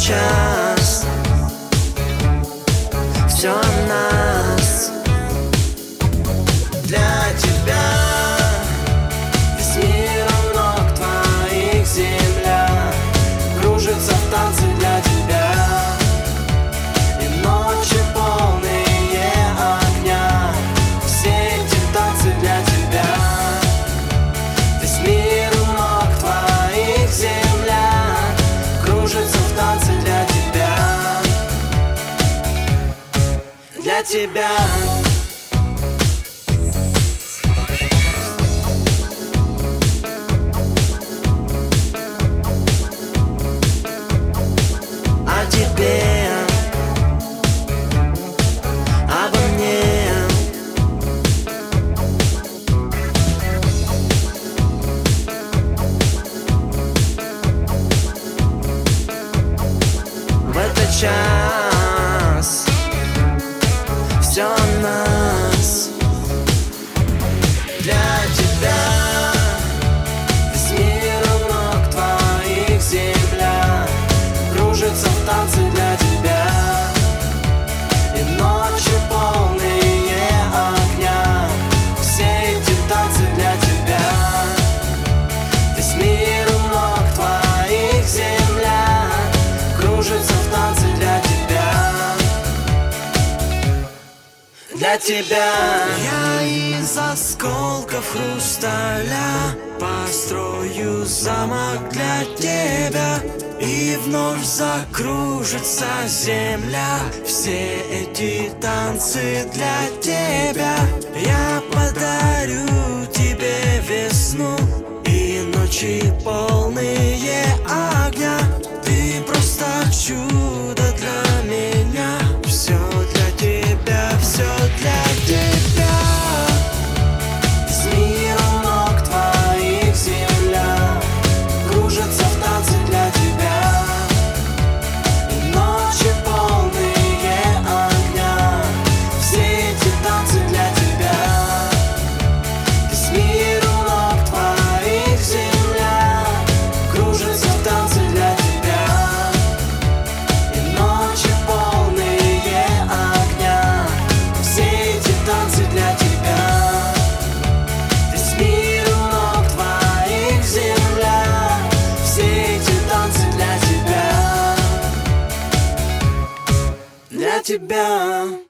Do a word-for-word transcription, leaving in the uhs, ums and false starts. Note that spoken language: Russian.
час все о нас. Для тебя весь мир у ног твоих, земля кружится в танце для тебя. И ночи полные огня, все эти танцы для тебя. Весь мир у ног твоих, земля кружится в танце для тебя. Для тебя. Обо мне. В этот час все о нас. Для тебя весь мир у ног твоих, земля кружится в танце для тебя. И ночи полные огня, все эти танцы для тебя. Весь мир у ног твоих, земля кружится в танце для тебя. Для тебя. Я из осколков хрусталя построю замок для тебя. И вновь закружится земля, все эти танцы для тебя. Я подарю тебе весну и ночи полные огня. Ты просто чудо для меня. Все для тебя, все для тебя. Весь мир у ног твоих, земля кружится в танце для тебя. Для тебя.